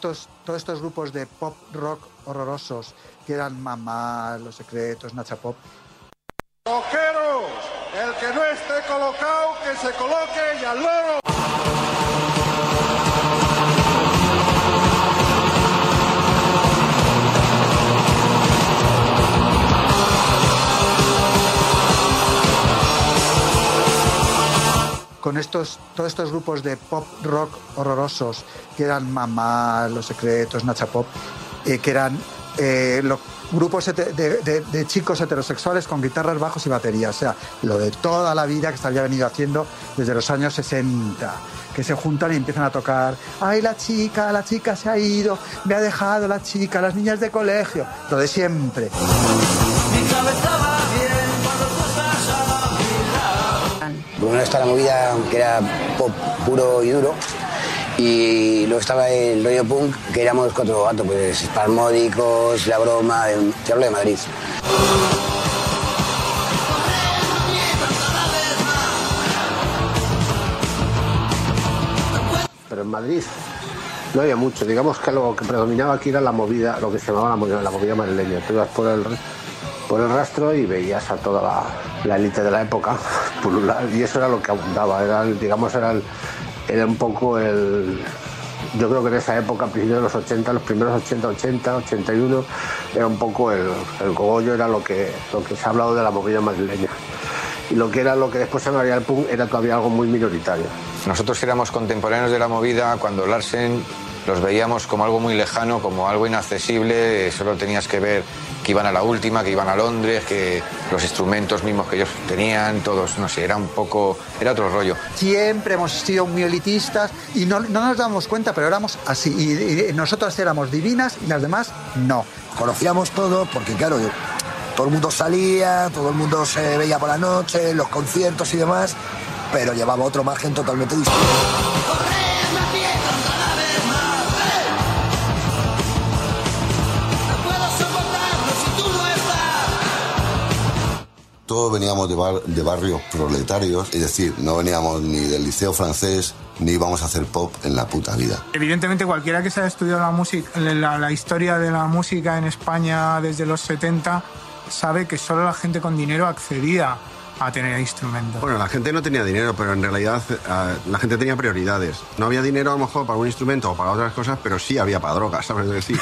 todos estos grupos de pop rock horrorosos que eran Mamá, Los Secretos, Nacha Pop. ¡Rockeros! El que no esté colocado, que se coloque y al loro. Con todos estos grupos de pop rock horrorosos que eran Mamá, Los Secretos, Nacha Pop, que eran grupos de chicos heterosexuales con guitarras, bajos y baterías. O sea, lo de toda la vida que se había venido haciendo desde los años 60, que se juntan y empiezan a tocar. ¡Ay, la chica se ha ido! Me ha dejado la chica, las niñas de colegio. Lo de siempre. Primero está la movida que era pop puro y duro, y luego estaba el rollo punk, que éramos cuatro gatos, pues Spasmódicos, La Broma, te hablo de Madrid. Pero en Madrid no había mucho, digamos que lo que predominaba aquí era la movida, lo que se llamaba la movida madrileña. Tú ibas por el rastro y veías a toda la élite de la época pulular, y eso era lo que abundaba, era un poco yo creo que en esa época, a principios de los 80, los primeros 80, 81, era un poco el cogollo, era lo que se ha hablado de la movida madrileña. Y lo que después se llamaría el punk era todavía algo muy minoritario. Nosotros éramos contemporáneos de la movida cuando Larsen los veíamos como algo muy lejano, como algo inaccesible, solo tenías que ver que iban a la última, que iban a Londres, que los instrumentos mismos que ellos tenían, todos, no sé, era otro rollo. Siempre hemos sido muy elitistas y no nos damos cuenta, pero éramos así. Y nosotros éramos divinas y las demás no. Conocíamos todo porque, claro, todo el mundo salía, todo el mundo se veía por la noche, los conciertos y demás, pero llevaba otro margen totalmente distinto. Todos veníamos de barrios proletarios, es decir, no veníamos ni del liceo francés, ni íbamos a hacer pop en la puta vida. Evidentemente cualquiera que se haya estudiado la música, la historia de la música en España desde los 70, sabe que solo la gente con dinero accedía a tener instrumentos. Bueno, la gente no tenía dinero, pero en realidad la gente tenía prioridades. No había dinero a lo mejor para un instrumento o para otras cosas, pero sí había para drogas, ¿sabes decir?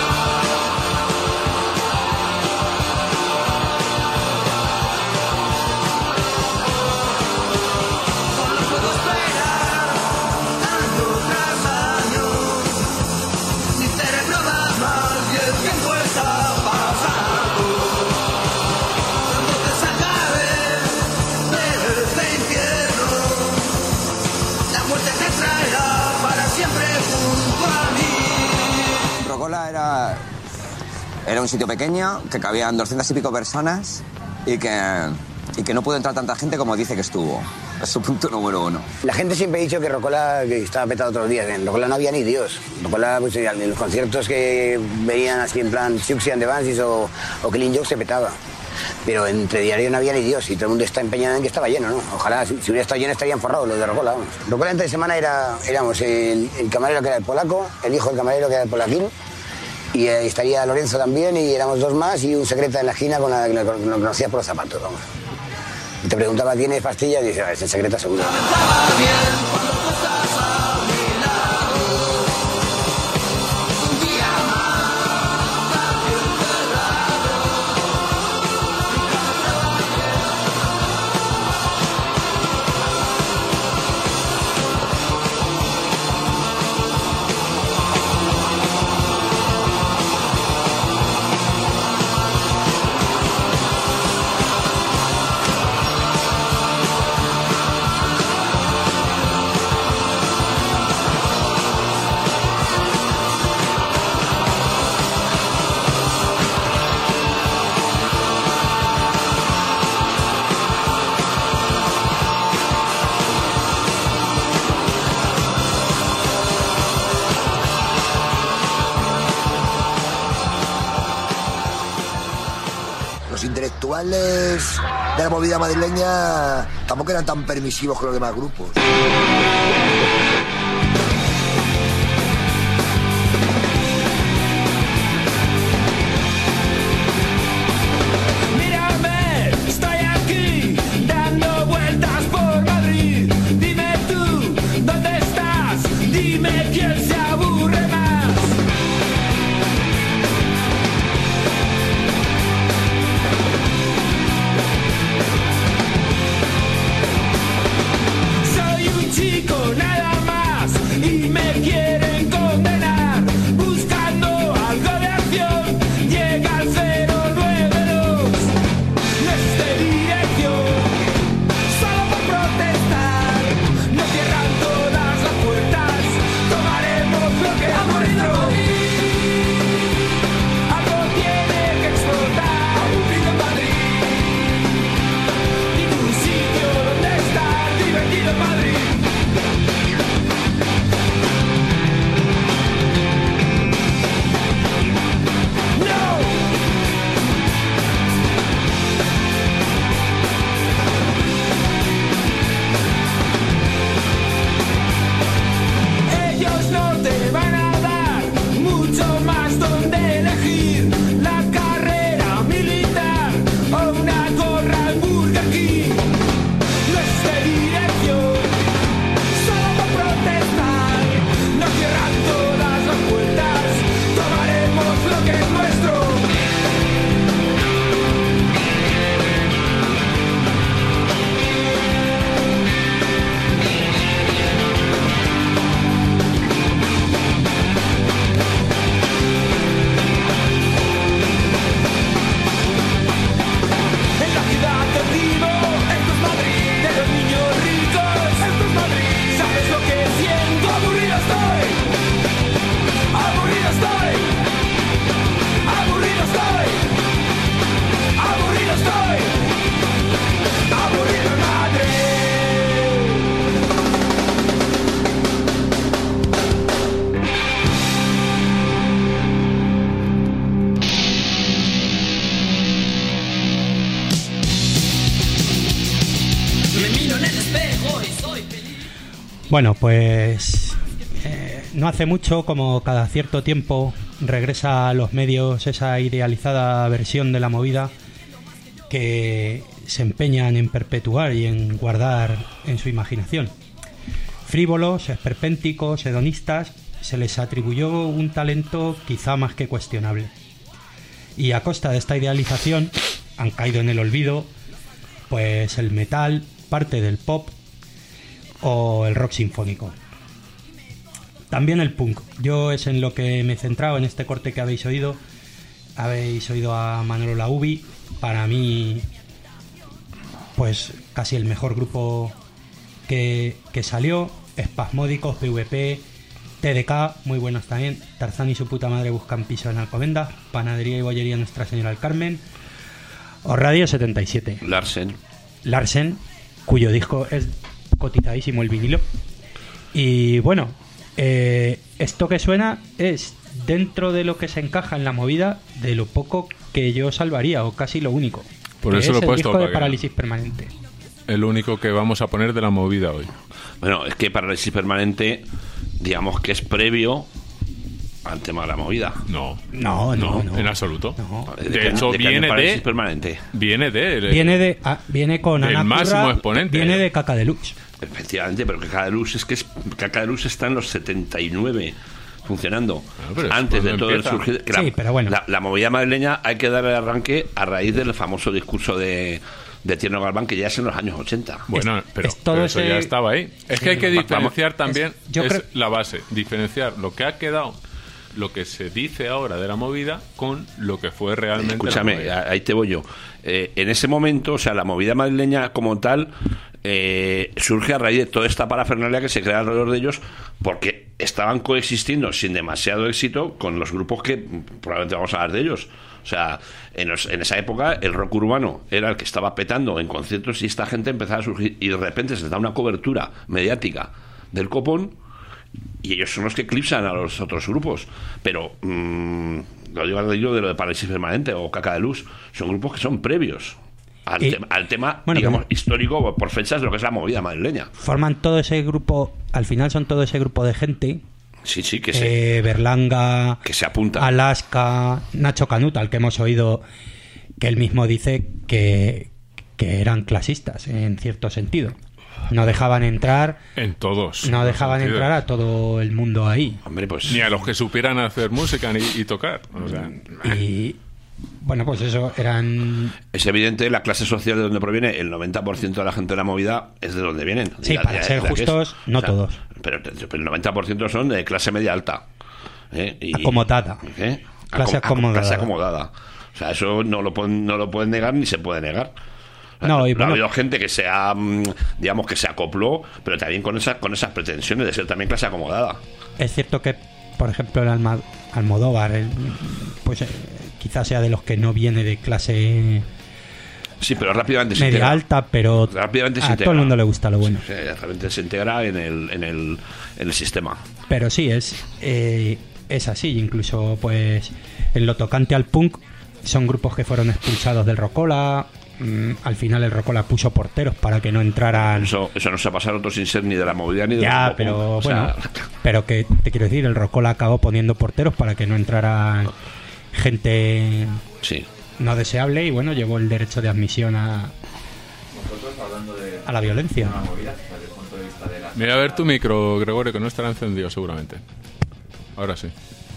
Era un sitio pequeño, que cabían 200 y pico personas y que no pudo entrar tanta gente como dice que estuvo. Es su punto número uno. La gente siempre ha dicho que Rocola que estaba petado todos los días. En Rocola no había ni Dios. Rocola, pues, en los conciertos que venían así en plan Siouxsie and the Banshees o Killing Joke se petaba. Pero entre diario no había ni Dios y todo el mundo está empeñado en que estaba lleno, ¿no? Ojalá, si hubiera estado lleno estarían forrados los de Rocola, vamos. Rocola entre semana éramos el camarero que era el polaco, el hijo del camarero que era el polaquín, y estaría Lorenzo también, y éramos dos más, y un secreta en la esquina con la que lo conocía por los zapatos, vamos. Y te preguntaba, ¿tienes pastillas? Y dice, es el secreta seguro. Intelectuales de la movida madrileña tampoco eran tan permisivos con los demás grupos. Bueno, pues no hace mucho, como cada cierto tiempo, regresa a los medios esa idealizada versión de la movida que se empeñan en perpetuar y en guardar en su imaginación. Frívolos, esperpénticos, hedonistas, se les atribuyó un talento quizá más que cuestionable. Y a costa de esta idealización han caído en el olvido pues el metal, parte del pop o el rock sinfónico. También el punk. Yo es en lo que me he centrado en este corte que habéis oído. Habéis oído a Manolo Laubi, para mí pues casi el mejor grupo que salió. Espasmódicos, PVP, TDK, muy buenos también. Tarzán y su puta madre buscan piso en Alcobendas. Panadería y bollería Nuestra Señora del Carmen. O Radio 77. Larsen, cuyo disco es cotizadísimo, el vinilo. Y bueno, esto que suena es dentro de lo que se encaja en la movida de lo poco que yo salvaría, o casi lo único. Por eso lo he puesto, el disco de Parálisis Permanente. El único que vamos a poner de la movida hoy. Bueno, es que Parálisis Permanente, digamos que es previo al tema de la movida. No, en absoluto. No. De hecho, viene de Permanente. Viene con Ana el máximo exponente. Viene de Caca Deluxe. Efectivamente, pero Caca Deluxe está en los 79 funcionando. Antes de todo el surgir. Sí, pero bueno. La movida madrileña hay que dar el arranque a raíz del famoso discurso de Tierno Galván, que ya es en los años 80. Bueno, pero eso ya estaba ahí. Es que hay que diferenciar también, la base, diferenciar lo que ha quedado, lo que se dice ahora de la movida, con lo que fue realmente. Escúchame, ahí te voy yo. En ese momento, o sea, la movida madrileña como tal surge a raíz de toda esta parafernalia que se crea alrededor de ellos, porque estaban coexistiendo sin demasiado éxito con los grupos que probablemente vamos a hablar de ellos. O sea, en esa época el rock urbano era el que estaba petando en conciertos y esta gente empezaba a surgir y de repente se les da una cobertura mediática del copón y ellos son los que eclipsan a los otros grupos. Pero lo digo de lo de Parálisis Permanente o Caca de Luz, son grupos que son previos al tema, bueno, digamos, histórico por fechas de lo que es la movida madrileña. Forman todo ese grupo, al final son todo ese grupo de gente. Sí, que Berlanga, que se apunta. Alaska, Nacho Canuta, al que hemos oído que él mismo dice que eran clasistas en cierto sentido. No dejaban entrar en todos. No dejaban entrar a todo el mundo ahí. Hombre, pues ni a los que supieran hacer música y tocar. O sea, y bueno, pues eso eran. Es evidente la clase social de donde proviene el 90% de la gente de la movida es de donde vienen. Sí, para ser justos, no todos. Pero el 90% son de clase media alta. Acomodada. Clase acomodada. O sea, eso no lo pueden negar ni se puede negar. No, ha habido gente que digamos que se acopló, pero también con esas pretensiones de ser también clase acomodada. Es cierto que, por ejemplo, el Almodóvar, pues quizás sea de los que no viene de clase. Sí, pero rápidamente se media integra. Alta, pero rápidamente a todo el mundo le gusta lo bueno. Sí, rápidamente se integra en el sistema. Pero sí, es así. Incluso, pues, en lo tocante al punk, son grupos que fueron expulsados del Rocola. Al final el Rocola puso porteros para que no entraran. Eso no se ha pasado otro sin ser ni de la movida ni de ya, pero bueno, pero que te quiero decir, el Rocola acabó poniendo porteros para que no entrara gente no deseable y bueno, llevó el derecho de admisión a la violencia. Mira a ver tu micro, Gregorio, que no estará encendido seguramente. Ahora sí.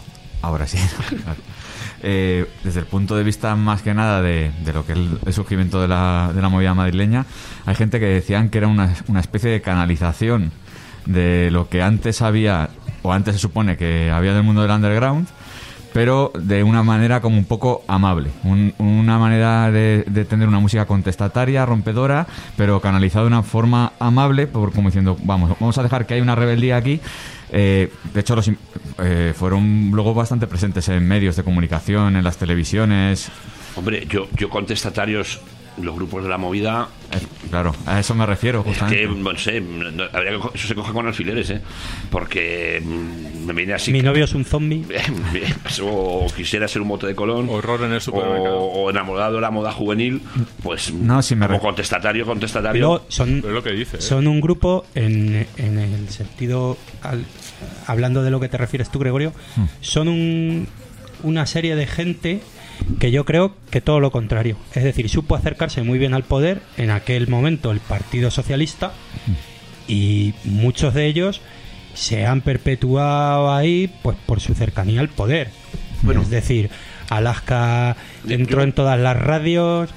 Desde el punto de vista más que nada de lo que es el surgimiento de la movida madrileña, hay gente que decían que era una especie de canalización de lo que antes había, o antes se supone que había del mundo del underground, pero de una manera como un poco amable, una manera de tener una música contestataria, rompedora, pero canalizada de una forma amable, como diciendo, vamos a dejar que hay una rebeldía aquí. De hecho, fueron luego bastante presentes en medios de comunicación, en las televisiones. Hombre, yo contestatarios los grupos de la movida... Claro, a eso me refiero, justamente. No sé, eso se coge con alfileres, porque me viene así... Mi novio es un zombie. O quisiera ser un mote de Colón. Horror en el supermercado. O enamorado de la moda juvenil, pues no, si como contestatario. Pero es lo que dice. Son un grupo, en el sentido... hablando de lo que te refieres tú, Gregorio, son una serie de gente que yo creo que todo lo contrario. Es decir, supo acercarse muy bien al poder en aquel momento el Partido Socialista, y muchos de ellos se han perpetuado ahí pues por su cercanía al poder. Bueno, es decir, Alaska entró en todas las radios,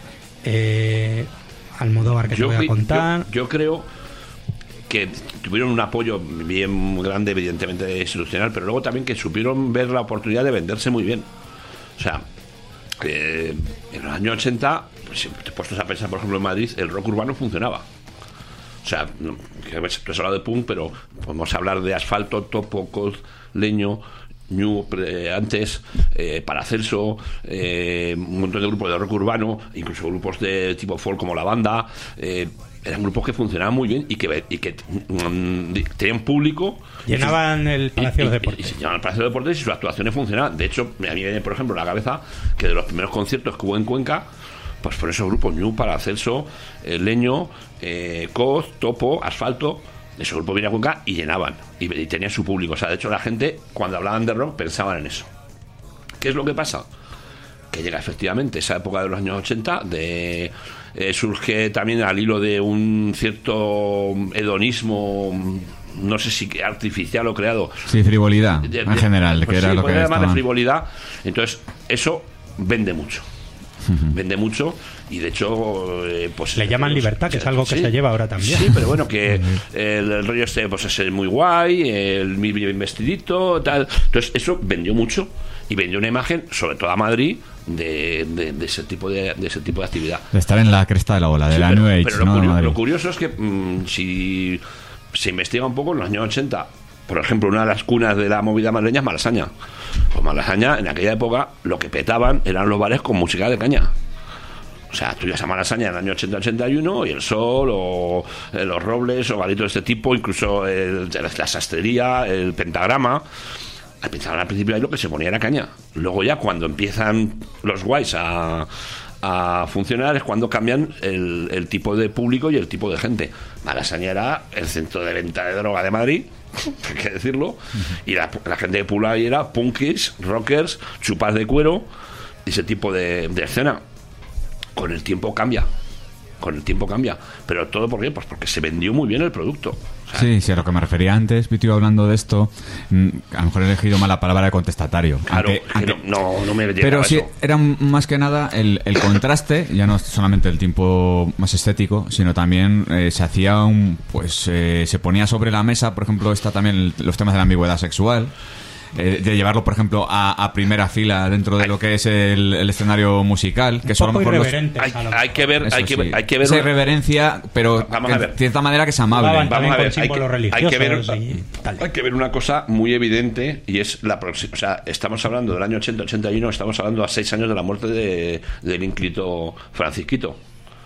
Almodóvar, que te voy a contar. Yo creo que tuvieron un apoyo bien grande, evidentemente institucional, pero luego también que supieron ver la oportunidad de venderse muy bien. O sea, en los años 80, pues, si te puestos a pensar, por ejemplo, en Madrid, el rock urbano funcionaba. O sea, tú has hablado de punk, pero podemos hablar de Asfalto, Topo, Coz, Leño, Ñu, antes, Paracelso, un montón de grupos de rock urbano, incluso grupos de tipo folk como La Banda. Eran grupos que funcionaban muy bien y que tenían público. Llenaban el Palacio de Deportes. Y llenaban el Palacio de Deportes y sus actuaciones funcionaban. De hecho, a mí me viene, por ejemplo, a la cabeza que de los primeros conciertos que hubo en Cuenca, pues por esos grupos, Ñu, Paracelso, Leño, Coz, Topo, Asfalto, esos grupos venían a Cuenca y llenaban. Y tenían su público. O sea, de hecho, la gente, cuando hablaban de rock, pensaban en eso. ¿Qué es lo que pasa? Que llega efectivamente esa época de los años 80, surge también al hilo de un cierto hedonismo, no sé si artificial o creado. Sí, frivolidad en general, pues que era sí, lo que además de estaban... frivolidad. Entonces, eso vende mucho. Vende mucho y de hecho pues le llaman libertad, que es algo que se lleva ahora también. Sí, pero bueno, que el rollo pues es muy guay, el bien vestidito, tal. Entonces eso vendió mucho y vendió una imagen, sobre todo a Madrid, de ese tipo de actividad, de estar en la cresta de la ola, de la New Age. Pero lo curioso es que si se investiga un poco, en los años 80, por ejemplo, una de las cunas de la movida madrileña es Malasaña. Pues Malasaña, en aquella época, lo que petaban eran los bares con música de caña. O sea, tú ibas a Malasaña en el año 80-81 y El Sol, o Los Robles, o baritos de este tipo, incluso la sastrería, el Pentagrama. Al principio ahí lo que se ponía era caña. Luego ya cuando empiezan los guays a funcionar es cuando cambian el tipo de público y el tipo de gente. Malasaña era el centro de venta de droga de Madrid, hay que decirlo, y la gente de Pula ahí era punkis, rockers, chupas de cuero, y ese tipo de escena. Con el tiempo cambia, pero todo ¿por qué? Pues porque se vendió muy bien el producto. O sea, sí, a lo que me refería antes, Pitu, hablando de esto, a lo mejor he elegido mal la palabra de contestatario. Claro, no me pero sí, eso. Era más que nada el contraste, ya no solamente el tiempo más estético, sino también se hacía se ponía sobre la mesa, por ejemplo, está también los temas de la ambigüedad sexual. De llevarlo, por ejemplo, a primera fila dentro de lo que es el escenario musical, que eso a lo mejor hay que ver esa irreverencia, pero de cierta manera que es amable. Vamos a ver, hay que ver una cosa muy evidente, y es o sea, estamos hablando del año 80-81, estamos hablando a 6 años de la muerte del ínclito Francisquito.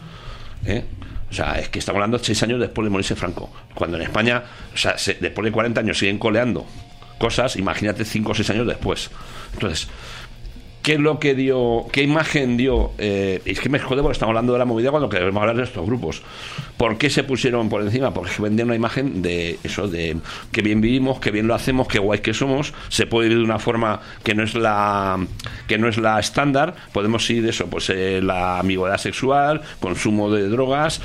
O sea, es que estamos hablando 6 años después de morirse Franco, cuando en España, o sea, después de 40 años siguen coleando cosas, imagínate 5 o 6 años después. Entonces, ¿qué es lo que dio? ¿Qué imagen dio? Es que me jode porque estamos hablando de la movida cuando queremos hablar de estos grupos. ¿Por qué se pusieron por encima? Porque vendían una imagen de eso, de que bien vivimos, que bien lo hacemos, que guay que somos. Se puede vivir de una forma que no es la estándar. Podemos ir eso, pues la ambigüedad sexual, consumo de drogas,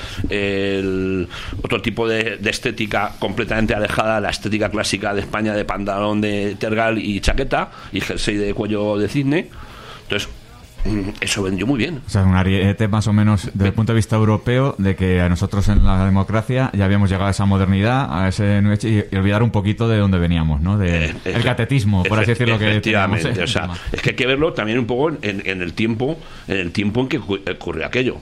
otro tipo de estética completamente alejada de la estética clásica de España, de pantalón de tergal y chaqueta y jersey de cuello de cisne. Entonces, eso vendió muy bien. O sea, un ariete más o menos desde el punto de vista europeo de que a nosotros en la democracia ya habíamos llegado a esa modernidad, a ese y olvidar un poquito de dónde veníamos, ¿no? El catetismo, por así decirlo. Efectivamente, o sea, es que hay que verlo también un poco en el tiempo en que ocurrió aquello.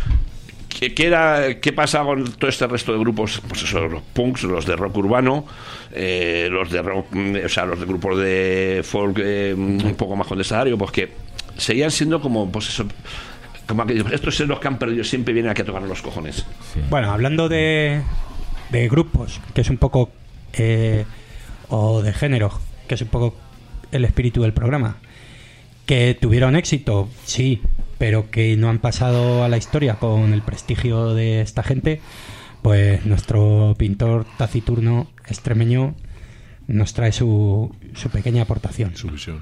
¿Qué pasa con todo este resto de grupos? Pues eso, los punks, los de rock urbano, los de rock, o sea, los de grupos de folk un poco más contestatario, pues que seguían siendo como, pues eso, como aquellos, estos son los que han perdido, siempre vienen aquí a tocar los cojones. Sí. Bueno, hablando de grupos, que es un poco o de género, que es un poco el espíritu del programa, que tuvieron éxito, sí, pero que no han pasado a la historia con el prestigio de esta gente, pues nuestro pintor taciturno extremeño nos trae su pequeña aportación. Su visión.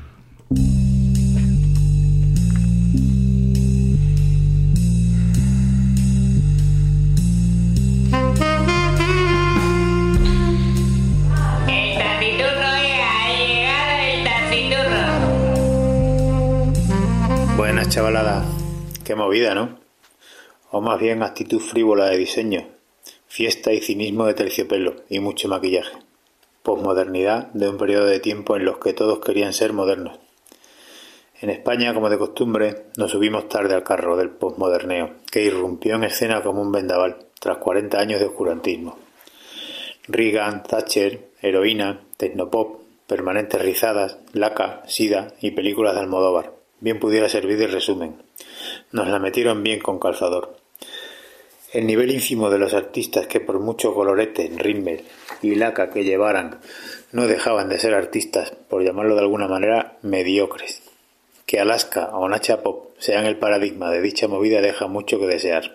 Buenas, chavalada. Qué movida, ¿no? O más bien actitud frívola de diseño, fiesta y cinismo de terciopelo y mucho maquillaje. Posmodernidad de un periodo de tiempo en los que todos querían ser modernos. En España, como de costumbre, nos subimos tarde al carro del posmoderneo, que irrumpió en escena como un vendaval, tras 40 años de oscurantismo. Reagan, Thatcher, heroína, tecnopop, permanentes rizadas, laca, sida y películas de Almodóvar. Bien pudiera servir de resumen. Nos la metieron bien con calzador. El nivel ínfimo de los artistas que por mucho colorete, rímel y laca que llevaran no dejaban de ser artistas, por llamarlo de alguna manera, mediocres. Que Alaska o Nacha Pop sean el paradigma de dicha movida deja mucho que desear.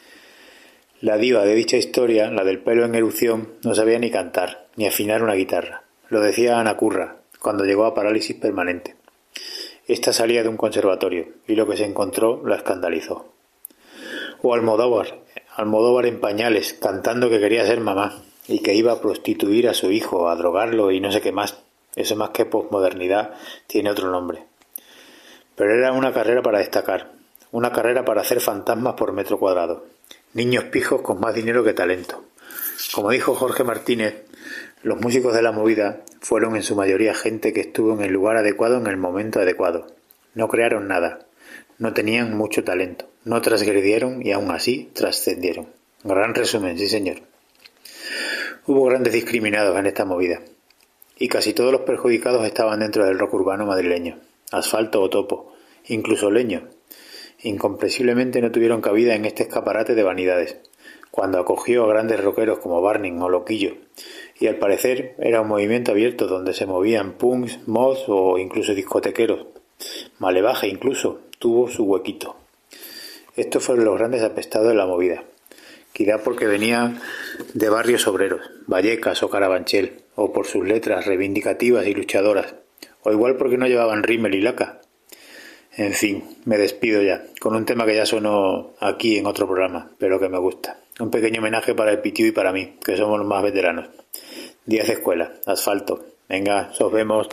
La diva de dicha historia, la del pelo en erupción, no sabía ni cantar, ni afinar una guitarra. Lo decía Ana Curra, cuando llegó a Parálisis Permanente. Esta salía de un conservatorio, y lo que se encontró la escandalizó. O Almodóvar en pañales, cantando que quería ser mamá, y que iba a prostituir a su hijo, a drogarlo y no sé qué más. Eso más que posmodernidad tiene otro nombre. Pero era una carrera para destacar, una carrera para hacer fantasmas por metro cuadrado. Niños pijos con más dinero que talento. Como dijo Jorge Martínez, los músicos de la movida fueron en su mayoría gente que estuvo en el lugar adecuado en el momento adecuado. No crearon nada, no tenían mucho talento, no transgredieron y aún así trascendieron. Gran resumen, sí señor. Hubo grandes discriminados en esta movida, y casi todos los perjudicados estaban dentro del rock urbano madrileño. Asfalto o Topo, incluso Leño. Incomprensiblemente no tuvieron cabida en este escaparate de vanidades, cuando acogió a grandes rockeros como Barning o Loquillo, y al parecer era un movimiento abierto donde se movían punks, mods o incluso discotequeros. Malevaje incluso tuvo su huequito. Estos fueron los grandes apestados de la movida, quizá porque venían de barrios obreros, Vallecas o Carabanchel, o por sus letras reivindicativas y luchadoras, o igual porque no llevaban rímel y laca. En fin, me despido ya, con un tema que ya sonó aquí en otro programa, pero que me gusta. Un pequeño homenaje para el Pitiu y para mí, que somos los más veteranos. Días de escuela, asfalto. Venga, os vemos.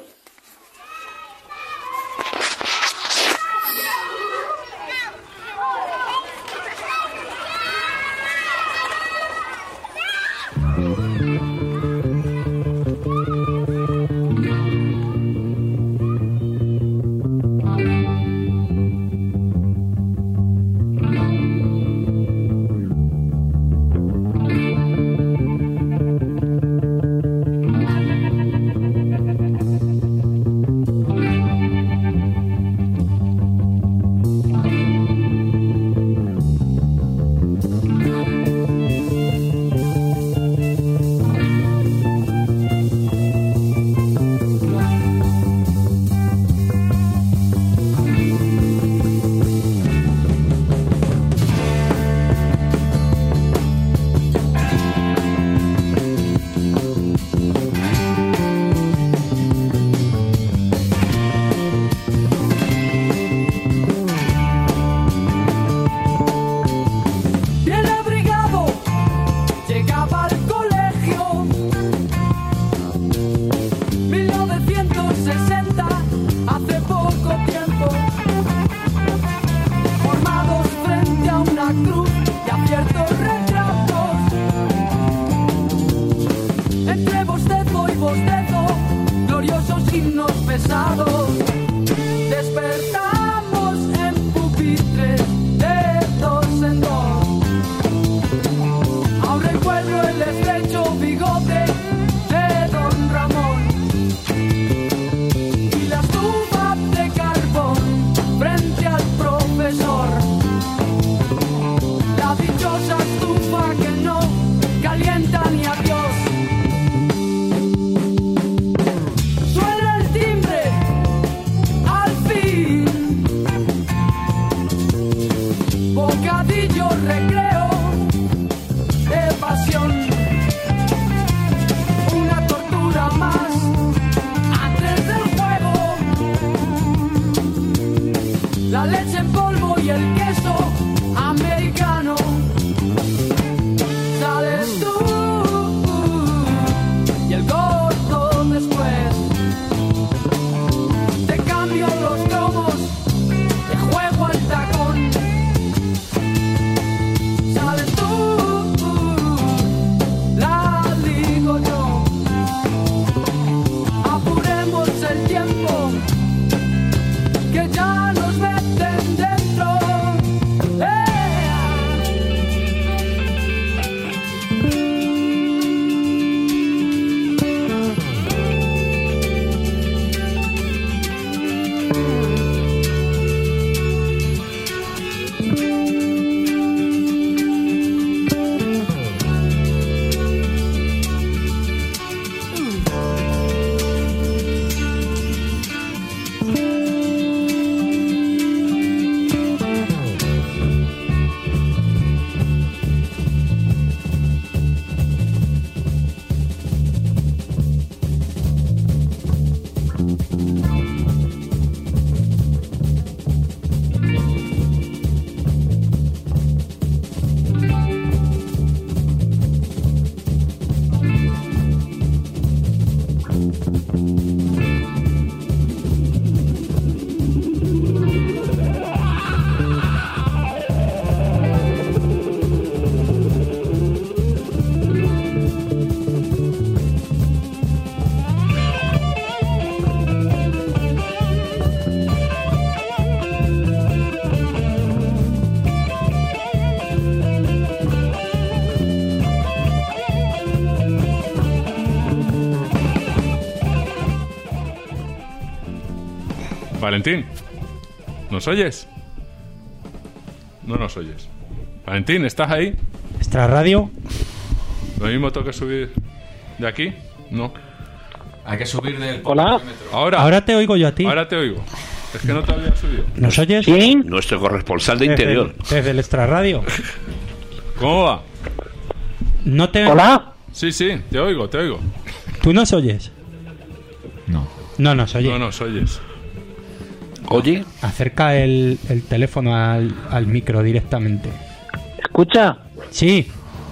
Valentín, ¿nos oyes? No nos oyes. Valentín, ¿estás ahí? ¿Extra radio? ¿Lo mismo tengo que subir de aquí? No. Hay que subir del... Hola. Ahora te oigo yo a ti. Ahora te oigo. Es que no te había subido. ¿Nos oyes? ¿Sí? Nuestro corresponsal de interior. Desde el extra radio. ¿Cómo va? No te... ¿Hola? Sí, te oigo. ¿Tú nos oyes? No. No nos oyes. No nos oyes. Oye. Acerca el teléfono al micro directamente. ¿Escucha? Sí.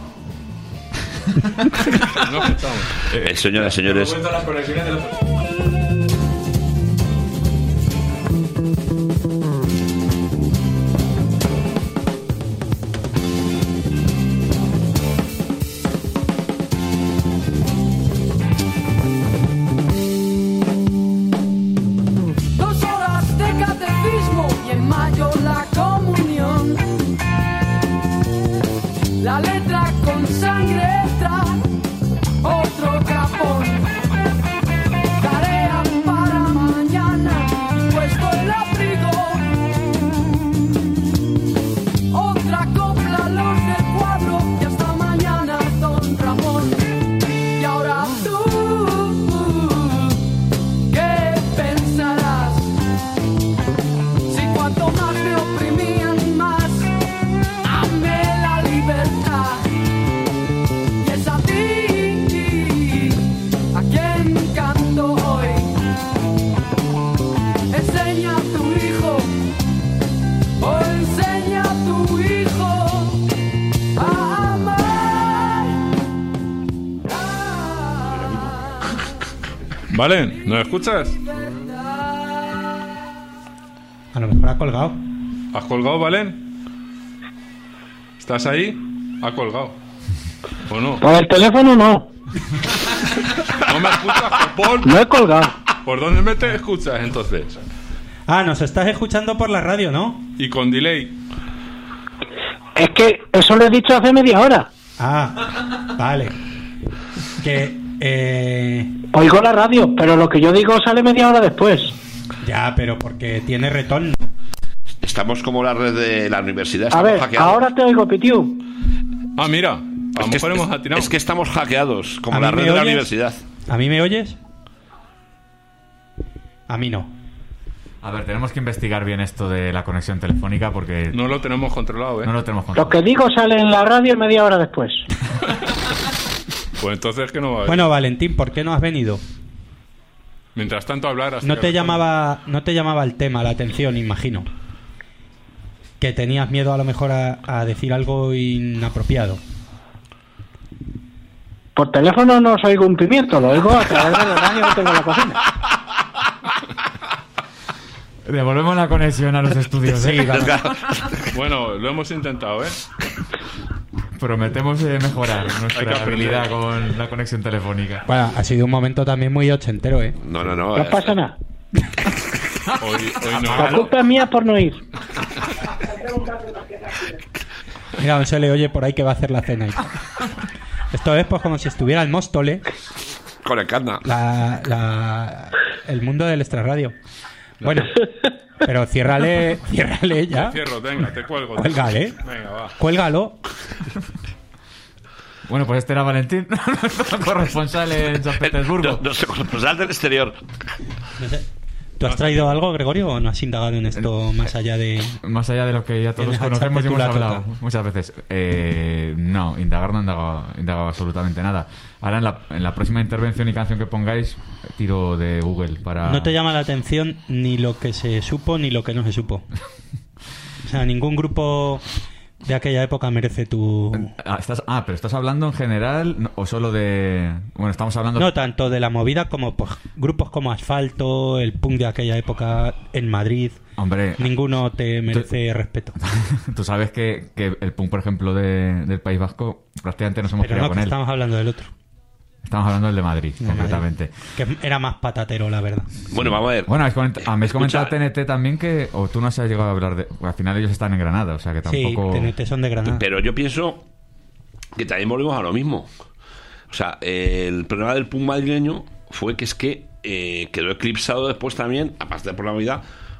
No escuchamos. Señoras, señores. La letra con sangre extra, otro capón. Tarea para mañana, puesto el abrigo. Otra copla, los del cuadro, y hasta mañana, don Ramón. Y ahora tú, ¿qué pensarás? Si cuanto más me oprimían, más amé la libertad. Y es a ti a quien canto hoy. Enseña a tu hijo, o enseña a tu hijo a amar. Vale, ¿nos escuchas? A lo mejor ha colgado. ¿Has colgado, Valen? ¿Estás ahí? Ha colgado. ¿O no? Por el teléfono no. ¿No me escuchas, Paul? No he colgado. ¿Por dónde me te escuchas, entonces? Ah, nos estás escuchando por la radio, ¿no? Y con delay. Es que eso lo he dicho hace media hora. Ah, vale. Que, Oigo la radio, pero lo que yo digo sale media hora después. Ya, pero porque tiene retorno. Estamos como la red de la universidad. A Estamos ver, hackeados. ahora te oigo, Pitiu. Ah, mira. A lo mejor hemos atinado. Es que estamos hackeados, como ¿A la mí red me de la oyes? universidad. ¿A mí me oyes? A mí no. A ver, tenemos que investigar bien esto de la conexión telefónica porque... No lo tenemos controlado, ¿eh? No lo tenemos Lo controlado. que digo sale en la radio media hora después. Pues entonces, ¿qué no va a haber? Bueno, Valentín, ¿por qué no has venido? Mientras tanto, hablar hasta No que te responda. llamaba el tema, la atención, imagino. Que tenías miedo a lo mejor a decir algo inapropiado. Por teléfono no os oigo un pimiento, lo oigo a través de la radio que tengo en la cocina. Devolvemos la conexión a los estudios, ¿eh? Sí, vamos. Bueno, lo hemos intentado, ¿eh? Prometemos mejorar Hay que nuestra aprender. habilidad con la conexión telefónica. Bueno, ha sido un momento también muy ochentero, ¿eh? No. No pasa nada. Hoy La no. culpa es mía por no ir. Mira, aún se le oye por ahí que va a hacer la cena. Esto es pues como si estuviera el Móstole, Con el canda. el mundo del extrarradio. Bueno, pero ciérrale ya. Cierro, venga, te cuelgo. Cuélgale. Venga, va. Cuélgalo. Bueno, pues este era Valentín, nuestro corresponsal en San Petersburgo. Nuestro corresponsal del exterior. No sé. ¿Tú has traído algo, Gregorio, o no has indagado en esto más allá de...? Más allá de lo que ya todos Tienes a conocemos y hemos Chapetula hablado Tota. muchas veces. No, indagar no he indagado absolutamente nada. Ahora en la próxima intervención y canción que pongáis, tiro de Google para... No te llama la atención ni lo que se supo ni lo que no se supo. O sea, ningún grupo de aquella época merece tu... pero estás hablando en general o solo de... Bueno, estamos hablando... No tanto de la movida como pues, grupos como Asfalto, el punk de aquella época en Madrid. Hombre, ninguno te merece respeto. Tú sabes que el punk, por ejemplo, del País Vasco, prácticamente nos hemos Pero criado no, con él. estamos hablando del otro. Estamos hablando del de Madrid, De concretamente. Madrid, que era más patatero, la verdad. Bueno, vamos a ver. Bueno, habéis comentado TNT también que... O tú no has llegado a hablar de... Al final ellos están en Granada, o sea que tampoco... Sí, TNT son de Granada. Pero yo pienso que también volvemos a lo mismo. O sea, el problema del punk madrileño fue que quedó eclipsado después también, aparte por la Navidad,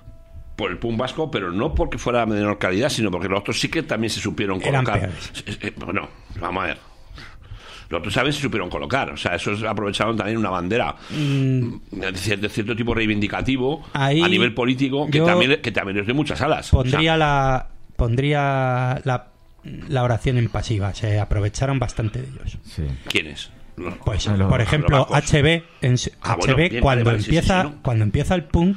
por el punk vasco, pero no porque fuera de menor calidad, sino porque los otros sí que también se supieron colocar. Bueno, vamos a ver. Los otros también se supieron colocar, o sea, esos aprovecharon también una bandera de cierto tipo reivindicativo a nivel político que también es de muchas alas. Pondría la oración en pasiva, se aprovecharon bastante de ellos. Sí. ¿Quiénes? Pues, por ejemplo, HB, bien, cuando vale, empieza sí, ¿no? cuando empieza el punk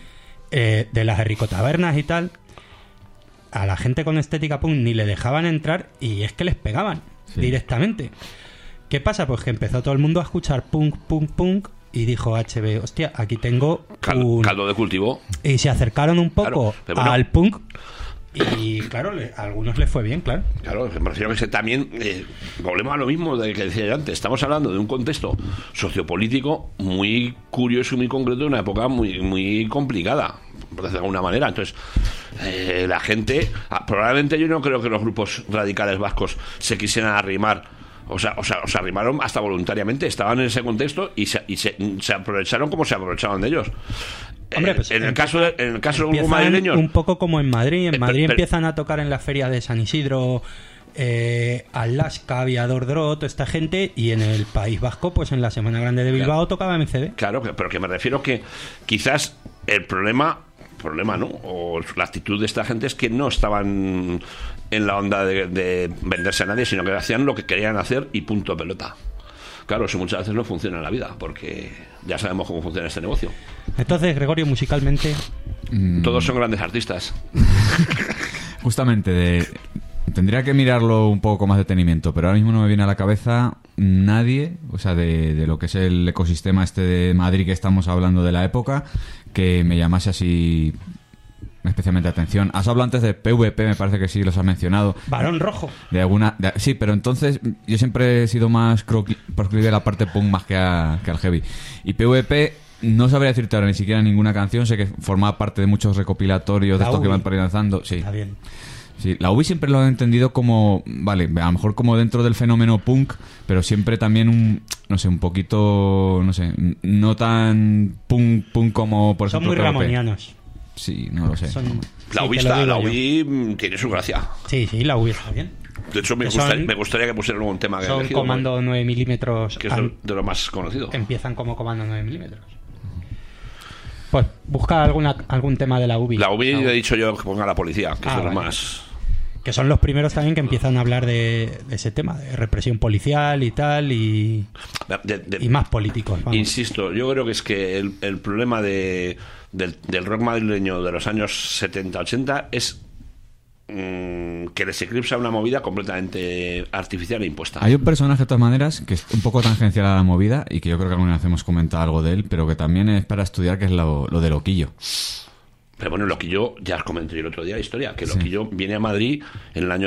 de las ricotabernas y tal, a la gente con estética punk ni le dejaban entrar y es que les pegaban directamente. ¿Qué pasa? Pues que empezó todo el mundo a escuchar punk y dijo HB, hostia, aquí tengo caldo de cultivo. Y se acercaron un poco al punk. Y claro, a algunos les fue bien, claro. Claro, me refiero que también volvemos a lo mismo de que decía yo antes. Estamos hablando de un contexto sociopolítico muy curioso y muy concreto, de una época muy complicada, por decirlo de alguna manera. Entonces, la gente, probablemente yo no creo que los grupos radicales vascos se quisieran arrimar. O sea, arrimaron hasta voluntariamente, estaban en ese contexto y se aprovecharon como se aprovechaban de ellos. Hombre, pues en el caso del grupo madrileño, un poco como en Madrid. En Madrid empiezan a tocar en la feria de San Isidro, Alaska, Aviador Dro, toda esta gente, y en el País Vasco, pues en la Semana Grande de Bilbao tocaba MCD. Claro, pero que me refiero que quizás el problema no, o la actitud de esta gente es que no estaban en la onda de venderse a nadie, sino que hacían lo que querían hacer y punto pelota. Claro, eso muchas veces no funciona en la vida, porque ya sabemos cómo funciona este negocio. Entonces, Gregorio, musicalmente... Todos son grandes artistas. Justamente, tendría que mirarlo un poco con más detenimiento, pero ahora mismo no me viene a la cabeza nadie, o sea, de lo que es el ecosistema este de Madrid que estamos hablando de la época, que me llamase así especialmente atención. Has hablado antes de PVP, me parece que sí los has mencionado. Barón Rojo. Sí, pero entonces yo siempre he sido más proclive a la parte punk más que al heavy. Y PVP no sabría decirte ahora ni siquiera ninguna canción, sé que formaba parte de muchos recopilatorios de estos que van por ahí lanzando. Sí. Está bien. Sí, la UBI siempre lo he entendido como, vale, a lo mejor como dentro del fenómeno punk, pero siempre también un poquito, no tan punk como por ejemplo son muy PVP. Ramonianos. Sí, no lo sé. La UBI tiene su gracia. Sí, la UBI está bien. De hecho, me gustaría que pusieran un tema que son elegido, comando 9 milímetros, que es de lo más conocido. Empiezan como comando 9 milímetros. Pues busca algún tema de la UBI. La UBI he dicho yo que ponga a la policía, que es lo más... Que son los primeros también que empiezan a hablar de ese tema, de represión policial y tal, y más políticos. Vamos. Insisto, yo creo que es que el problema del rock madrileño de los años 70-80 es que les eclipsa una movida completamente artificial e impuesta. Hay un personaje de todas maneras que es un poco tangencial a la movida y que yo creo que alguna vez hemos comentado algo de él, pero que también es para estudiar, que es lo de Loquillo. Pero bueno, Loquillo, ya os comenté yo el otro día la historia, que Loquillo viene a Madrid en el año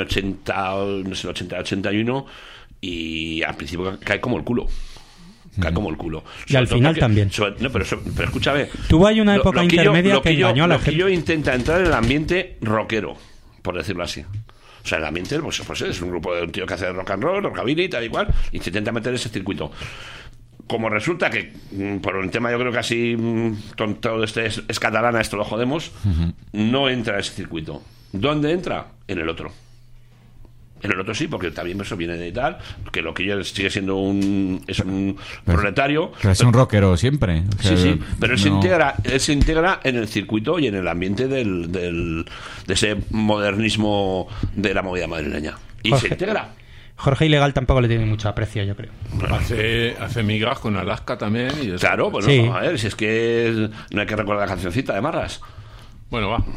80-81 y al principio cae como el culo. Y al final también. Pero escúchame. Tuvo ahí una época intermedia que engañó a la gente. Loquillo intenta entrar en el ambiente rockero, por decirlo así. O sea, el ambiente pues es un grupo de un tío que hace rock and roll, rockabilly y tal igual, y se intenta meter en ese circuito. Como resulta que, por un tema yo creo que así todo este es catalana, esto lo jodemos, no entra en ese circuito. ¿Dónde entra? En el otro. En el otro sí, porque también eso viene de tal, que lo que yo sigue siendo un proletario. Pero es un rockero siempre. O sea, sí, pero él se integra en el circuito y en el ambiente de ese modernismo de la movida madrileña. Y se integra. Jorge Ilegal tampoco le tiene mucho aprecio, yo creo. Hace migas con Alaska también. Y claro, pues sí. A ver, si es que no hay que recordar la cancioncita de Marras. Bueno, va.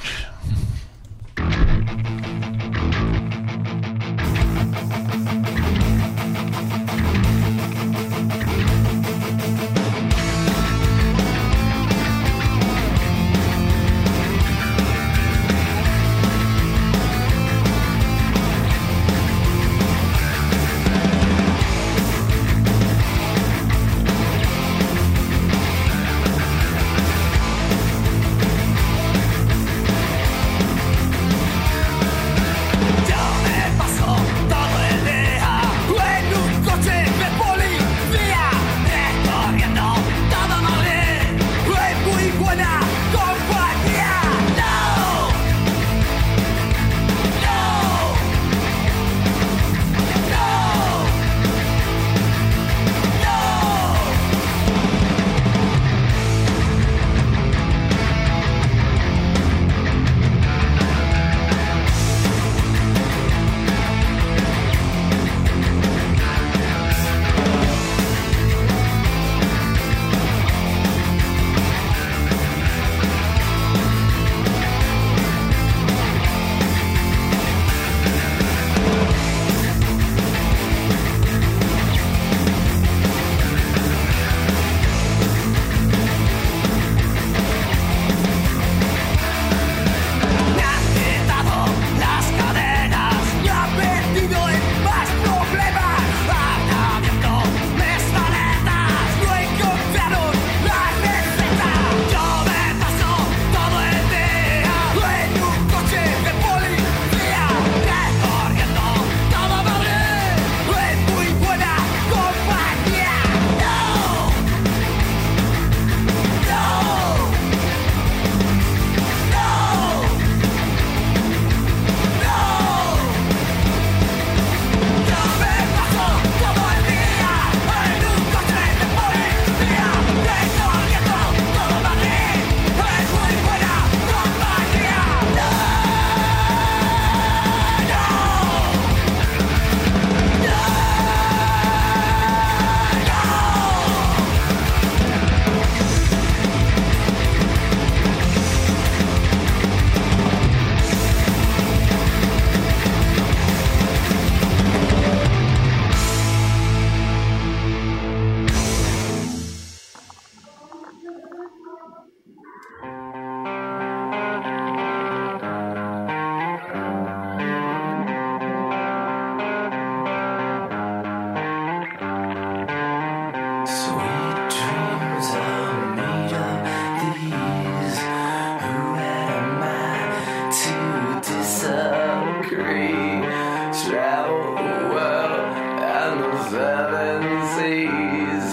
sees.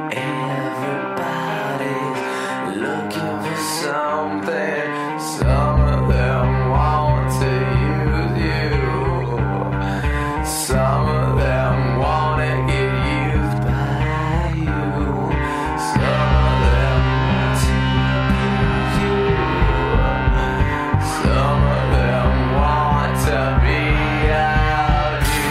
Everybody's looking for something. Some of them want to use you. Some of them want to get used by you. Some of them want to use you. Some of them want to be out you.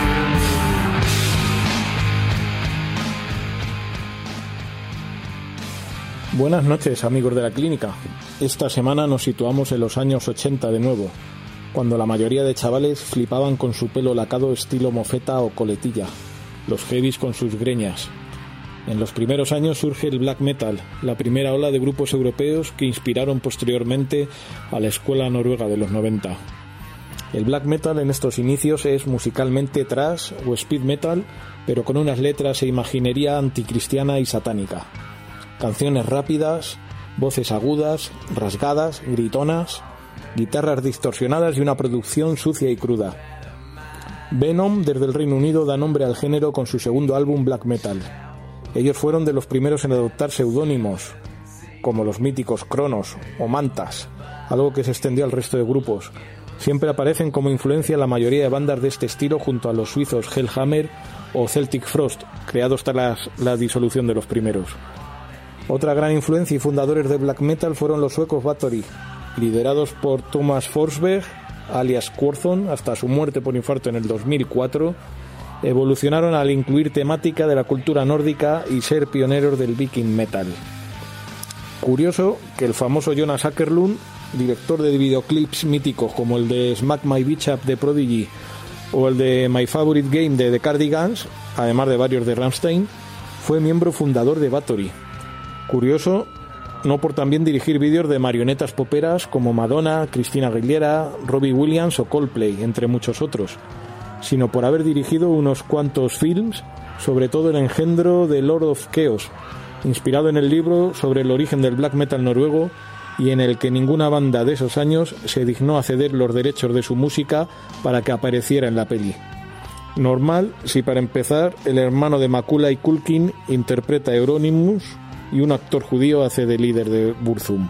Buenas noches, amigos de la clínica. Esta semana nos situamos en los años 80 de nuevo, cuando la mayoría de chavales flipaban con su pelo lacado estilo mofeta o coletilla, los heavies con sus greñas. En los primeros años surge el black metal, la primera ola de grupos europeos que inspiraron posteriormente a la escuela noruega de los 90. El black metal en estos inicios es musicalmente thrash o speed metal, pero con unas letras e imaginería anticristiana y satánica. Canciones rápidas, voces agudas, rasgadas, gritonas, guitarras distorsionadas y una producción sucia y cruda. Venom, desde el Reino Unido, da nombre al género con su segundo álbum Black Metal. Ellos fueron de los primeros en adoptar seudónimos, como los míticos Cronos o Mantas, algo que se extendió al resto de grupos. Siempre aparecen como influencia la mayoría de bandas de este estilo junto a los suizos Hellhammer o Celtic Frost, creados tras la disolución de los primeros. Otra gran influencia y fundadores de black metal fueron los suecos Bathory, liderados por Thomas Forsberg, alias Quorthon, hasta su muerte por infarto en el 2004, evolucionaron al incluir temática de la cultura nórdica y ser pioneros del viking metal. Curioso que el famoso Jonas Åkerlund, director de videoclips míticos como el de Smack My Bitch Up de Prodigy o el de My Favorite Game de The Cardigans, además de varios de Rammstein, fue miembro fundador de Bathory. Curioso, no por también dirigir vídeos de marionetas poperas como Madonna, Christina Aguilera, Robbie Williams o Coldplay, entre muchos otros, sino por haber dirigido unos cuantos films, sobre todo el engendro de Lord of Chaos, inspirado en el libro sobre el origen del black metal noruego y en el que ninguna banda de esos años se dignó a ceder los derechos de su música para que apareciera en la peli. Normal si para empezar el hermano de Macaulay Culkin interpreta a Euronymous y un actor judío hace de líder de Burzum.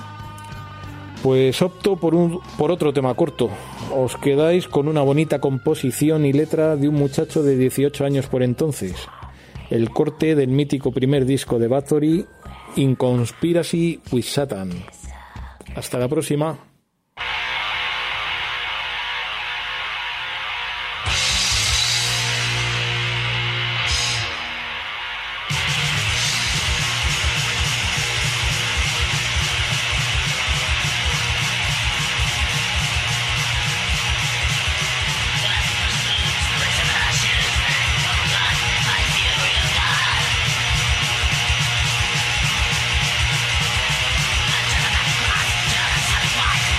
Pues opto por otro tema corto. Os quedáis con una bonita composición y letra de un muchacho de 18 años por entonces. El corte del mítico primer disco de Bathory, In Conspiracy with Satan. Hasta la próxima. Why?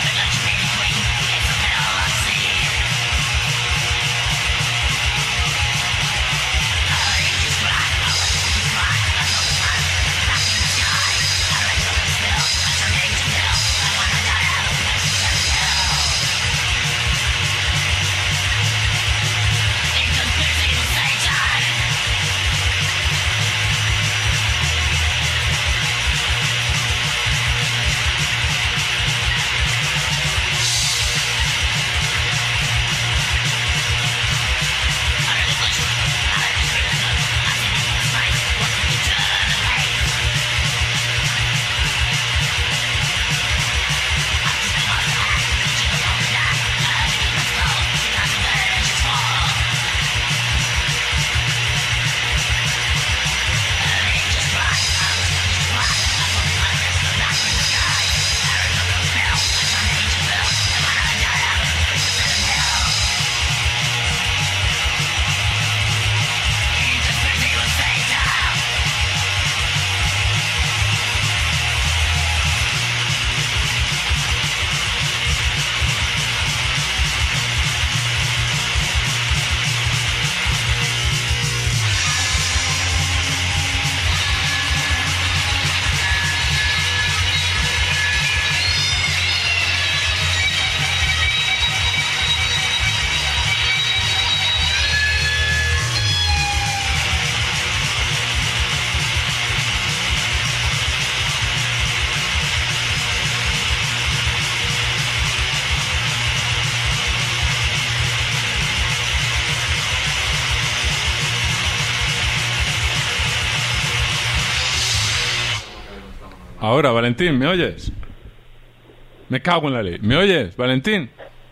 Ahora, Valentín, ¿me oyes? Me cago en la ley. ¿Me oyes, Valentín?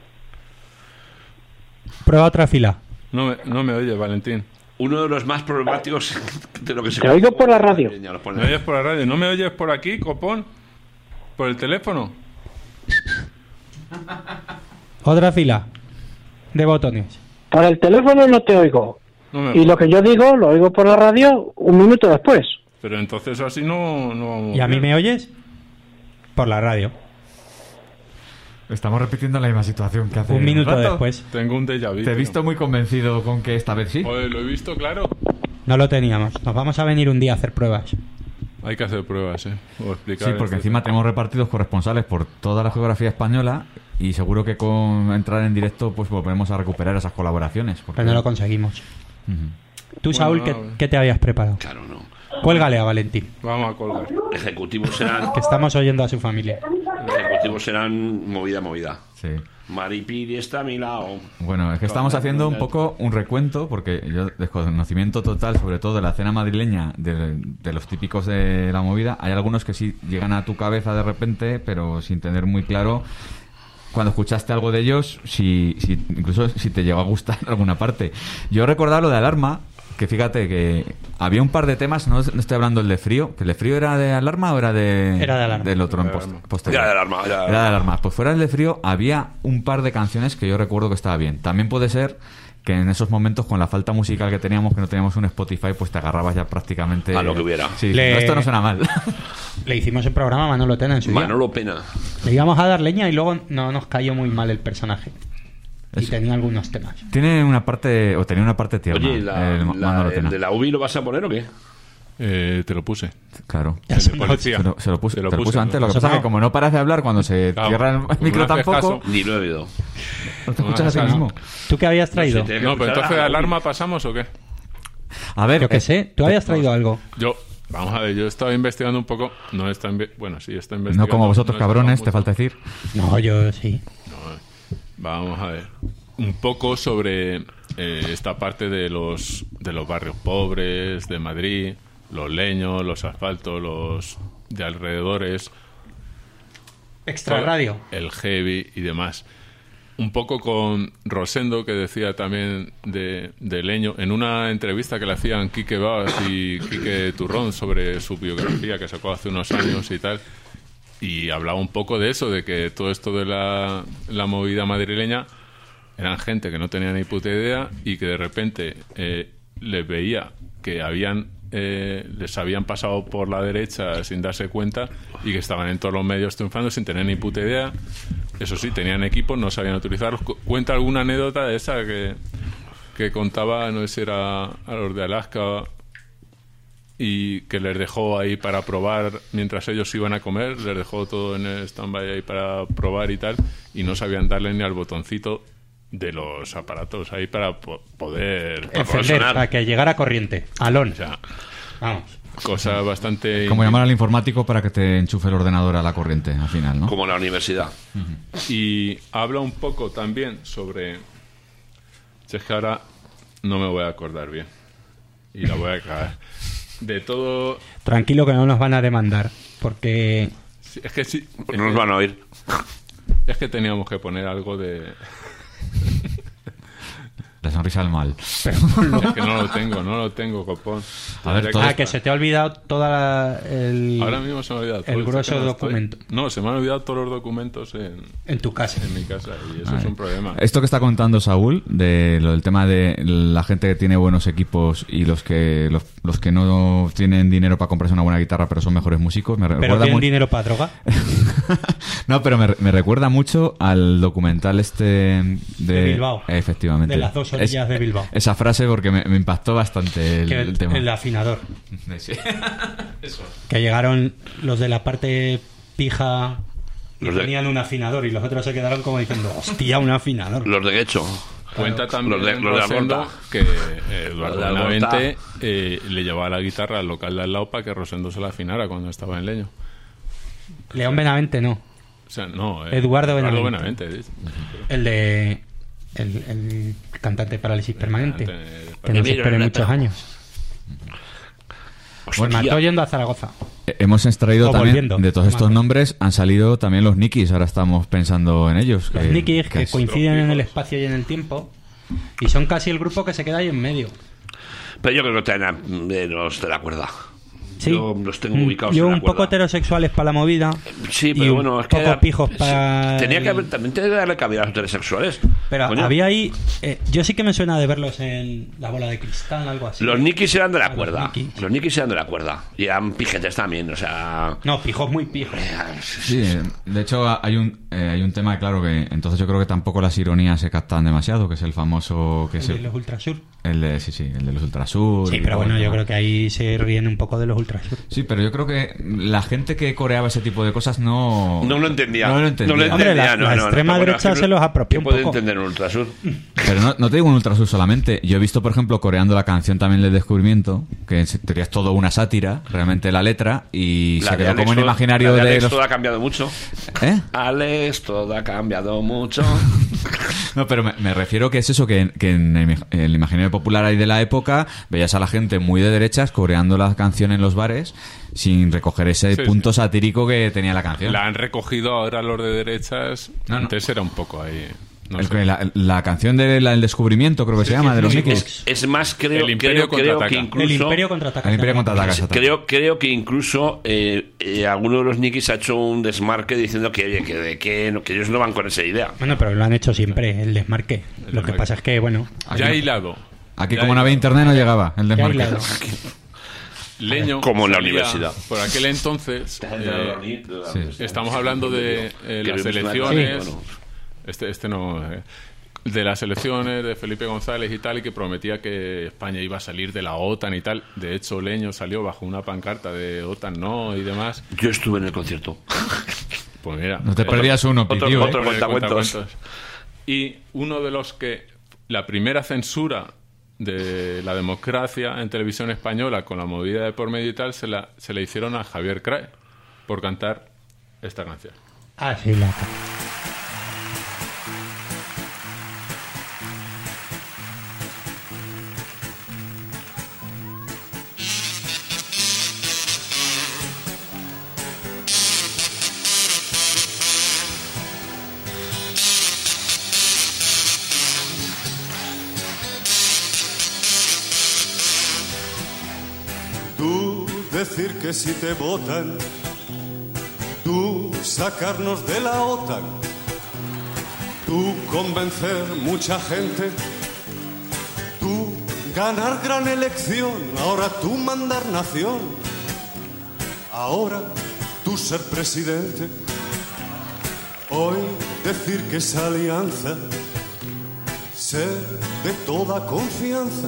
Prueba otra fila. No me oyes, Valentín. Uno de los más problemáticos de lo que se... Te oigo por la radio. ¿Me oyes por la radio? ¿No me oyes por aquí, copón? ¿Por el teléfono? Otra fila de botones. Por el teléfono no te oigo. No Y lo que yo digo, lo oigo por la radio un minuto después. Pero entonces así no... ¿Y a mí me oyes? Por la radio. Estamos repitiendo la misma situación que hace un minuto rato. después. Tengo un déjà vu. Te he visto muy convencido con que esta vez sí. Joder, lo he visto claro. No lo teníamos. Nos vamos a venir un día a hacer pruebas. Hay que hacer pruebas, o explicar. Sí, porque encima tenemos repartidos corresponsales por toda la geografía española y seguro que con entrar en directo pues volveremos a recuperar esas colaboraciones. Porque... Pero no lo conseguimos. Tú, Bueno, Saúl, ¿qué te habías preparado? Claro, no. Cuélgale a Valentín. Vamos a colgar. Ejecutivos serán... Que estamos oyendo a su familia. Ejecutivos serán movida. Sí. Maripiri está a mi lado. Bueno, es que estamos haciendo un poco un recuento, porque yo desconocimiento total, sobre todo de la escena madrileña, de los típicos de la movida. Hay algunos que sí llegan a tu cabeza de repente, pero sin tener muy claro cuando escuchaste algo de ellos, incluso si te llegó a gustar alguna parte. Yo recordaba lo de Alarma, que fíjate que había un par de temas, no estoy hablando del de Frío, que el de Frío era de Alarma o era de... Era de Alarma. Del otro en posterior. Era de Alarma. Era de Alarma. Pues fuera del de Frío había un par de canciones que yo recuerdo que estaba bien. También puede ser que en esos momentos, con la falta musical que teníamos, que no teníamos un Spotify, pues te agarrabas ya prácticamente... A lo que hubiera. Sí, no, esto no suena mal. Le hicimos el programa a Manolo Pena en su día. Manolo Pena. Le íbamos a dar leña y luego no nos cayó muy mal el personaje. Y tenía algunos temas. Tiene una parte, o tenía una parte tierna. Oye, ¿el de la UBI lo vas a poner o qué? Te lo puse. Claro. Se lo puse antes. Lo que pasa es que como no paras de hablar cuando se cierra el micro tampoco... Ni lo he oído. No te escuchas a ti mismo. ¿Tú qué habías traído? No, pero entonces de Alarma pasamos o qué? A ver... Yo qué sé. ¿Tú habías traído algo? Vamos a ver, yo estaba investigando un poco. No está bueno, sí, está investigando. No como vosotros, cabrones, te falta decir. No, yo sí. Vamos a ver un poco sobre esta parte de los barrios pobres de Madrid, los leños, los asfaltos, los de alrededores, Extra Radio, el heavy y demás. Un poco con Rosendo, que decía también de leño, en una entrevista que le hacían Quique Bas y Quique Turrón sobre su biografía que sacó hace unos años y tal. Y hablaba un poco de eso, de que todo esto de la movida madrileña eran gente que no tenía ni puta idea y que de repente les veía que les habían pasado por la derecha sin darse cuenta y que estaban en todos los medios triunfando sin tener ni puta idea. Eso sí, tenían equipos, no sabían utilizarlos. Cuenta alguna anécdota de esa que contaba, no sé si era a los de Alaska, y que les dejó ahí para probar mientras ellos iban a comer, les dejó todo en el stand-by ahí para probar y tal, y no sabían darle ni al botoncito de los aparatos ahí para poder encender, para que llegara corriente. Alón. O sea, vamos. Cosa bastante... Como llamar al informático para que te enchufe el ordenador a la corriente al final, ¿no? Como la universidad. Y habla un poco también sobre... Si es que ahora no me voy a acordar bien y la voy a cagar. De todo... Tranquilo que no nos van a demandar, porque... Sí, es que sí... No nos van a oír. Es que teníamos que poner algo de... La sonrisa al mal. Es que no lo tengo, copón. A ver, que se te ha olvidado toda ahora mismo se me ha olvidado todo el grueso del documento. No, se me han olvidado todos los documentos en tu casa. En mi casa, y eso es un problema. Esto que está contando Saúl, del tema de la gente que tiene buenos equipos y los que no tienen dinero para comprarse una buena guitarra pero son mejores músicos, me recuerda ¿Pero tienen mucho... dinero para droga? No, pero me recuerda mucho al documental de Bilbao. Efectivamente. De las dos orillas de Bilbao. Esa frase porque me impactó bastante el tema. El afinador. Sí. Eso. Que llegaron los de la parte pija y tenían un afinador y los otros se quedaron como diciendo, hostia, un afinador. Los de Guecho. Cuenta también los de que Eduardo Benavente le llevaba la guitarra al local de al lado para que Rosendo se la afinara cuando estaba en Leño. León Benavente no. O sea, no. Eduardo Benavente. El cantante Parálisis Permanente. Que nos espere muchos años. Pues mató yendo a Zaragoza. hemos extraído O también volviendo. de todos estos nombres, han salido también los Nikis, ahora estamos pensando en ellos. Los Nikis que es- coinciden en el espacio y en el tiempo y son casi el grupo que se queda ahí en medio. Pero yo creo que están menos de la cuerda. Sí. Yo los tengo ubicados Yo en la un poco cuerda. heterosexuales para la movida Sí, y pero un bueno, es que poco pijos para... tenía que haber, también tenía que darle cabida a los heterosexuales. Pero Coño. había ahí... yo sí que me suena de verlos en La Bola de Cristal, algo así. Los Nikis eran de la Los cuerda. Nikis. Los Nikis eran de la cuerda. Y eran pijetes también, o sea... No, pijos muy pijos. Sí, de hecho hay un tema, claro, que entonces yo creo que tampoco las ironías se captan demasiado, que es el famoso... que El es de los Ultrasur. el de, sí, el de los Ultrasur. Sí, y pero todo bueno, el yo tema. creo que ahí se ríen un poco de los Ultrasur. Sí, pero yo creo que la gente que coreaba ese tipo de cosas no... No lo entendía. No lo entendía. Hombre, la extrema derecha se los apropió un puede poco. entender un ultrasur. Pero no te digo un Ultrasur solamente. Yo he visto, por ejemplo, coreando la canción también del Descubrimiento, que en teoría es todo una sátira, realmente la letra, y La se de quedó como Alex en imaginario la de de Alex los... todo ha cambiado mucho. ¿Eh? Alex, todo ha cambiado mucho. No, pero me refiero que es eso, que en el imaginario popular ahí de la época veías a la gente muy de derechas coreando la canción en los bares sin recoger ese Sí, punto satírico que tenía la canción. La han recogido ahora los de derechas. No. Antes era un poco ahí. No El sé. que la canción del Descubrimiento, creo que se llama, de los Nikis. Es más, creo, El Imperio creo contraataca. que incluso... El Imperio contraataca. El Imperio contraataca, exacto. Creo que incluso alguno de los Nikis ha hecho un desmarque diciendo que, oye, que ellos no van con esa idea. Bueno, pero lo han hecho siempre, el desmarque. Lo que pasa es que, bueno... Ya hilado. Aquí Ya como no había internet no llegaba el desmarque. hilado. Leño Como en la salía universidad. por aquel entonces estamos hablando de las Que elecciones sí. este no de las elecciones de Felipe González y tal, y que prometía que España iba a salir de la OTAN y tal. De hecho, Leño salió bajo una pancarta de OTAN no y demás. Yo estuve en el concierto. Pues mira, No te perdías uno, Pitiu, otro cuentacuentos. Y uno de los que la primera censura de la democracia en televisión española con la movida de por medio y tal se la hicieron a Javier Crae por cantar esta canción. Ah, sí, la... Tú decir que si te votan, tú sacarnos de la OTAN, tú convencer mucha gente, tú ganar gran elección, ahora tú mandar nación, ahora tú ser presidente, hoy decir que esa alianza ser de toda confianza,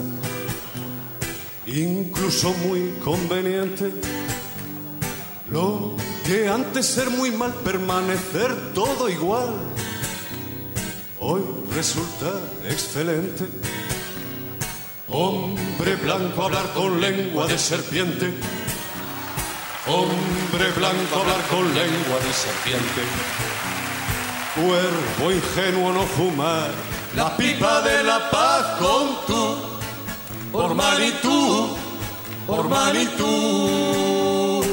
incluso muy conveniente. Lo que antes ser muy mal, permanecer todo igual, hoy resulta excelente. Hombre blanco hablar con lengua de serpiente, hombre blanco hablar con lengua de serpiente. Cuervo ingenuo no fumar la pipa de la paz con tú, por Manitú, por Manitú.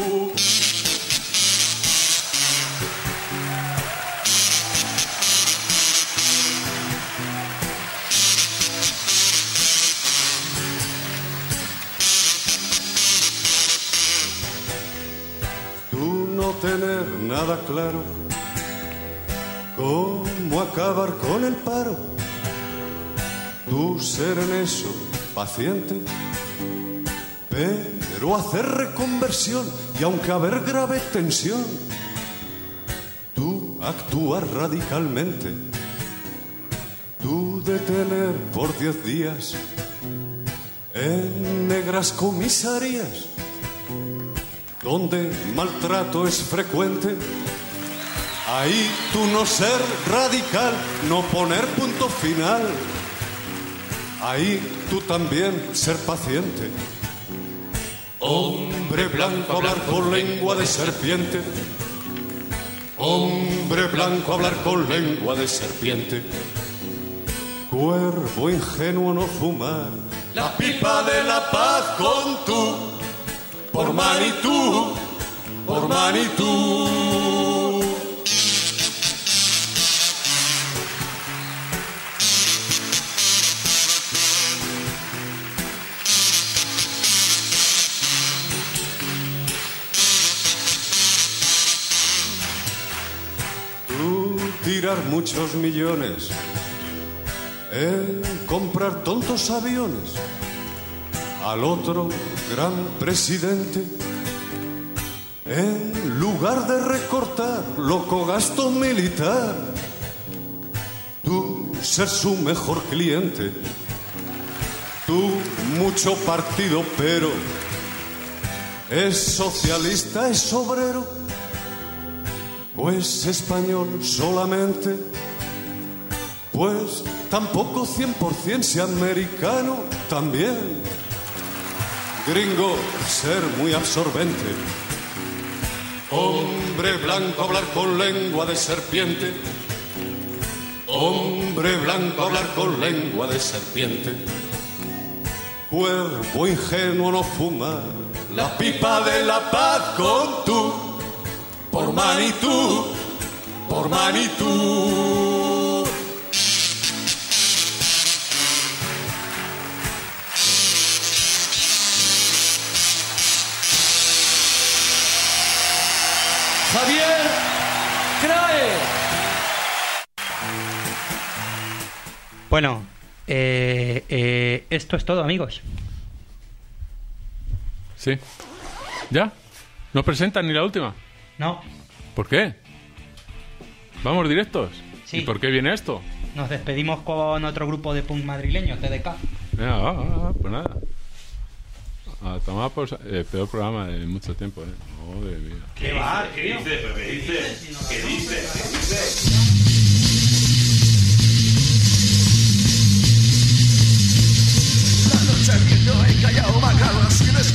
Tú no tener nada claro cómo acabar con el paro, tú ser en eso paciente, pero hacer reconversión y aunque haber grave tensión, tú actuar radicalmente, tú detener por 10 días en negras comisarías donde maltrato es frecuente, ahí tú no ser radical, no poner punto final, ahí tú también ser paciente. Hombre blanco hablar con lengua de serpiente, hombre blanco hablar con lengua de serpiente. Cuervo ingenuo no fumar la pipa de la paz con tú, por Manitú, por Manitou. Tirar muchos millones en comprar tontos aviones al otro gran presidente, en lugar de recortar loco gasto militar, tú ser su mejor cliente, tú mucho partido pero es socialista, es obrero. Pues español solamente, pues tampoco 100% si americano también. Gringo, ser muy absorbente. Hombre blanco, hablar con lengua de serpiente. Hombre blanco, hablar con lengua de serpiente. Cuerpo ingenuo, no fumar la pipa de la paz con tú. Por Manitou, por Manitou. Javier Crae. Bueno, esto es todo, amigos. Sí. ¿Ya? ¿No presentan ni la última? No. ¿Por qué? ¿Vamos directos? Sí. ¿Y por qué viene esto? Nos despedimos con otro grupo de punk madrileño, TDK. Venga, va, pues nada. A tomar por el peor programa de mucho tiempo, Joder, mía. ¿Qué va? ¿Qué dices? ¿Pero qué dices? ¿Qué dices? ¿Qué dices? La noche viendo el callao baja los fines